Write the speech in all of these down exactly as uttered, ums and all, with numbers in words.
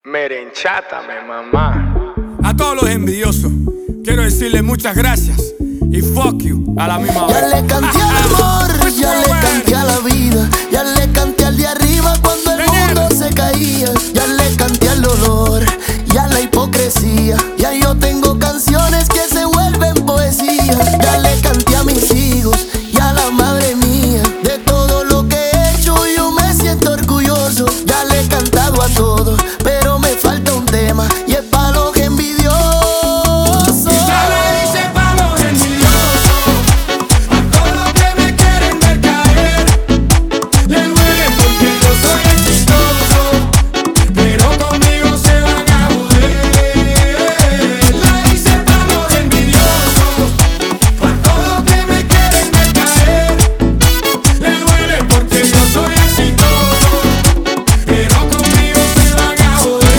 Merenchátame, mamá. A todos los envidiosos, quiero decirle muchas gracias y fuck you a la misma vez. Ya le canté al amor, ya le canté a la vida, ya le canté al de arriba cuando el mundo se caía, ya le canté al dolor y a la hipocresía. Ya yo tengo canciones que se vuelven poesía. Ya le canté a mis hijos y a la madre mía. De todo lo que he hecho yo me siento orgulloso. Ya le he cantado a todos, pero me falta un tema y es pa' los envidiosos. Ya le hice pa' los envidiosos, a todos los que me quieren ver caer. Le duele porque yo soy exitoso, pero conmigo se van a joder. La hice pa' los envidiosos, a todos los que me quieren ver caer. Le duele porque yo soy exitoso, pero conmigo se van a joder.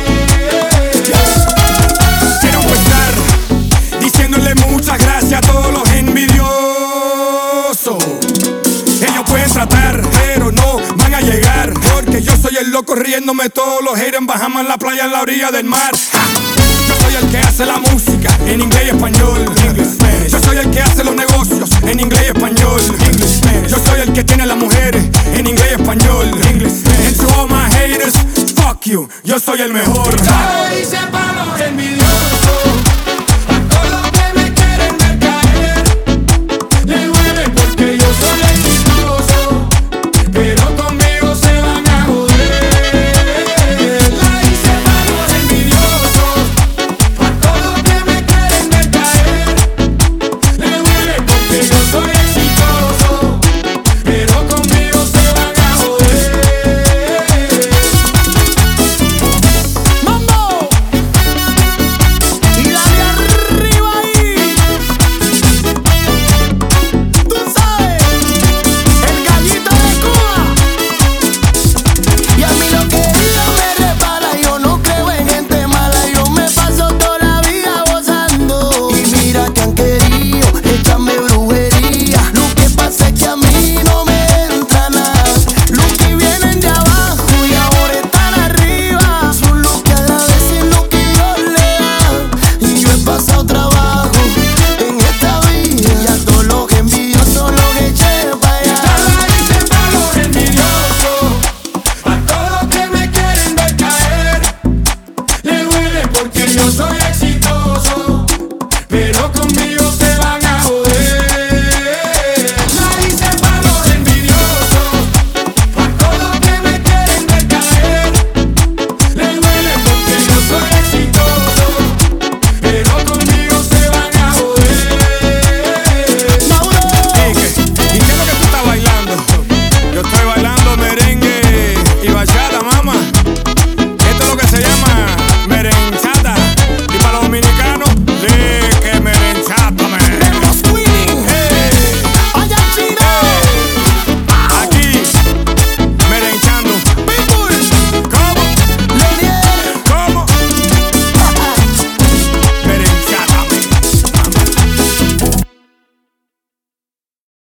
Quiero empezar diciéndole muchas gracias a todos los envidiosos. Ellos pueden tratar, pero no van a llegar, porque yo soy el loco riéndome todos los haters en Bahamas, en la playa, en la orilla del mar. Ja. Yo soy el que hace la música en inglés y español. Yo soy el que hace los negocios en inglés y español. Yo soy el que tiene las mujeres en inglés y español. And to all my haters, fuck you, yo soy el mejor. Ya le hice pa' los envidiosos.